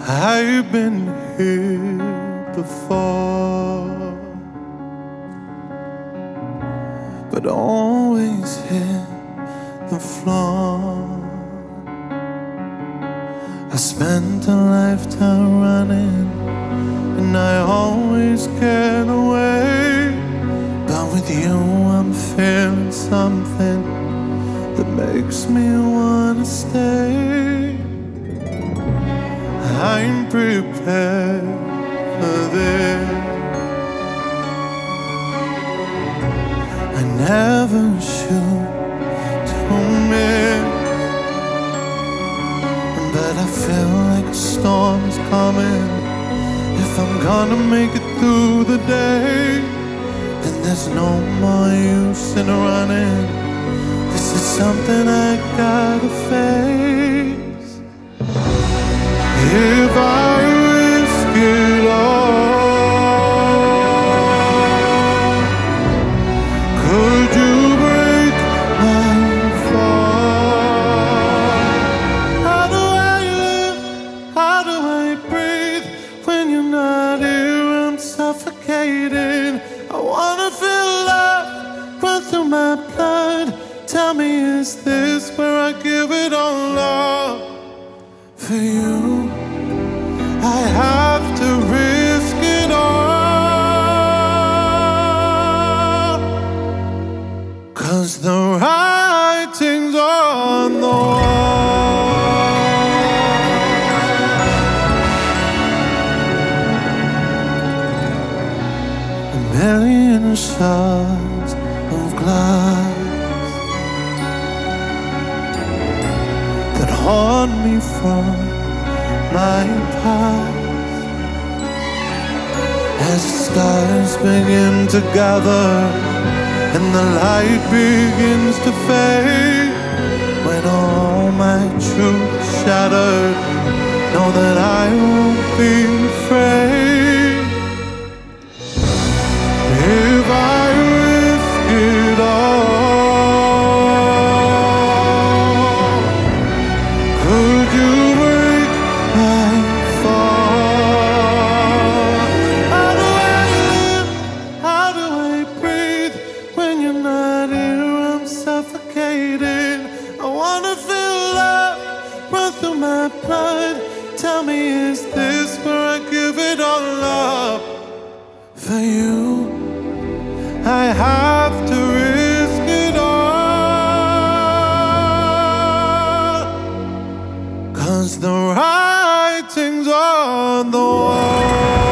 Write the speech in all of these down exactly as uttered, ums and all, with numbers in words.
I've been here before, but always hit the floor. I spent a lifetime running, and I always get away. But with you I'm feeling something that makes me wanna stay. I'm prepared for this. I never shoot to miss, but I feel like a storm is coming. If I'm gonna make it through the day, then there's no more use in running. This is something I gotta face. If I risk it all, could you break my fall? How do I live? How do I breathe when you're not here? I'm suffocating. I wanna feel love run through my blood. Tell me, is this where I give it all up? For you, I have to risk it all, 'cause the writing's on the wall. A million shards of glass that haunt me from my past. As the stars begin to gather and the light begins to fade, when all my truth is shattered, know that I won't be afraid. If I risk it all, could you break my fall? How do I live? How do I breathe when you're not here? I'm suffocating. I wanna feel love run through my blood. Tell me, is this where I give it all up? For you, I have to risk it all, 'cause the writing's on the wall.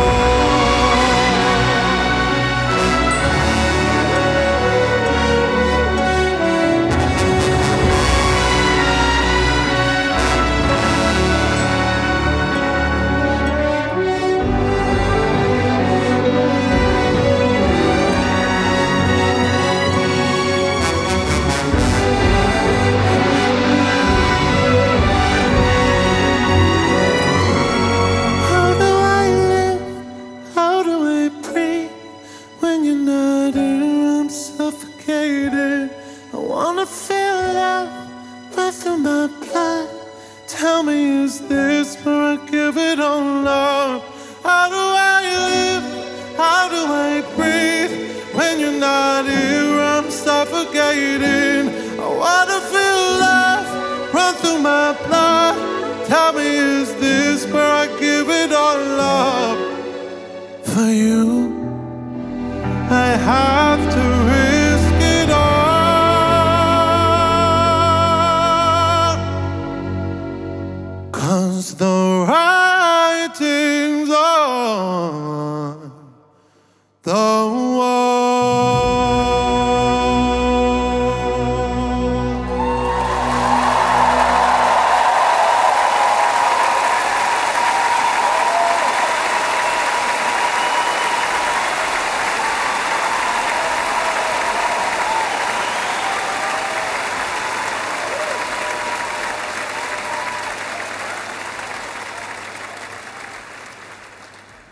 I wanna feel love run through my blood. Tell me, is this where I give it all up? How do I live? How do I breathe when you're not here? I'm suffocating. I wanna feel love run through my blood. Tell me, is this where I give it all up? For you, I have to risk it all, 'cause the writing's on the